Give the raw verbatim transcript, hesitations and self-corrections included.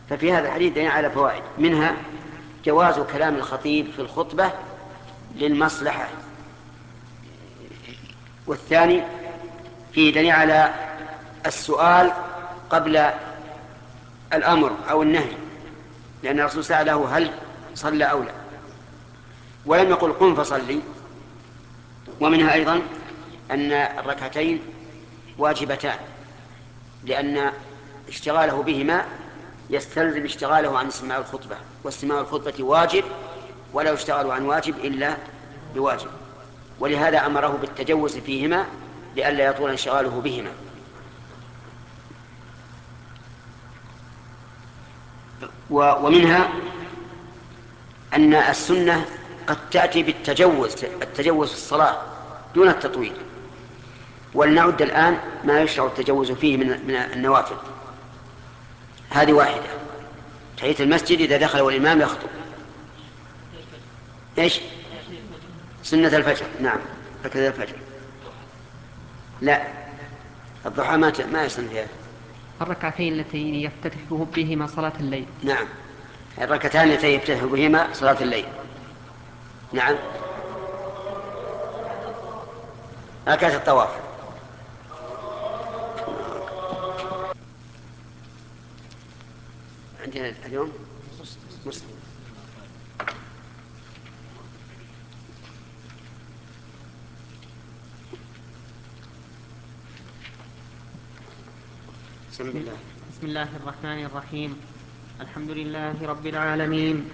ففي هذا الحديث دليل على فوائد، منها جواز كلام الخطيب في الخطبة للمصلحة، والثاني فيه دليل على السؤال قبل الأمر أو النهي، لأن الرسول سأله هل صلى أو لا ولم يقل قم فصلي. ومنها أيضا أن الركعتين واجبتان، لأن اشتغاله بهما يستلزم اشتغاله عن استماع الخطبة، واستماع الخطبة واجب ولا يشتغل عن واجب إلا بواجب، ولهذا أمره بالتجوز فيهما لئلا يطول انشغاله بهما. ومنها أن السنة قد تأتي بالتجوز التجوز في الصلاة دون التطويل، ولنعد الآن ما يشرع التجوز فيه من النوافل. هذه واحدة، تحية المسجد إذا دخل والإمام يخطب. إيش؟ سنة الفجر، نعم، هكذا الفجر. لا، الضحى ما ما يسن فيها. الركعتين اللتين يفتتح بهما صلاة الليل. نعم، الركعتان اللتين يفتتح بهما صلاة الليل. نعم، ركعة الطواف. عندنا اليوم مسلم. بسم الله. بسم الله الرحمن الرحيم. الحمد لله رب العالمين.